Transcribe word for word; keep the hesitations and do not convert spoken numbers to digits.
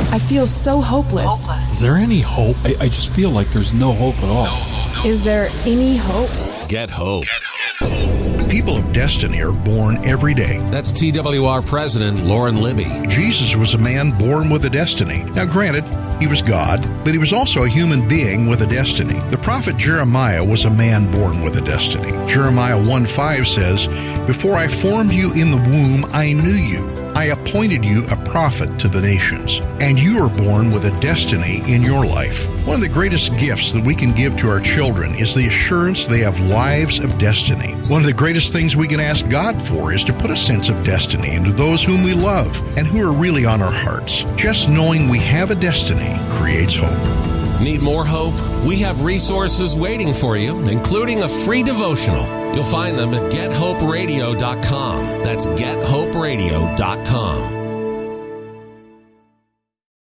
I feel so hopeless. Hopeless. Is there any hope? I, I just feel like there's no hope at all. No, no. Is there any hope? Get hope. Get hope. People of destiny are born every day. That's T W R President Lauren Libby. Jesus was a man born with a destiny. Now, granted, he was God, but he was also a human being with a destiny. The prophet Jeremiah was a man born with a destiny. Jeremiah one five says, "Before I formed you in the womb, I knew you. I appointed you a prophet to the nations." And you are born with a destiny in your life. One of the greatest gifts that we can give to our children is the assurance they have lives of destiny. One of the greatest things we can ask God for is to put a sense of destiny into those whom we love and who are really on our hearts. Just knowing we have a destiny creates hope. Need more hope? We have resources waiting for you, including a free devotional. You'll find them at get hope radio dot com. That's get hope radio dot com.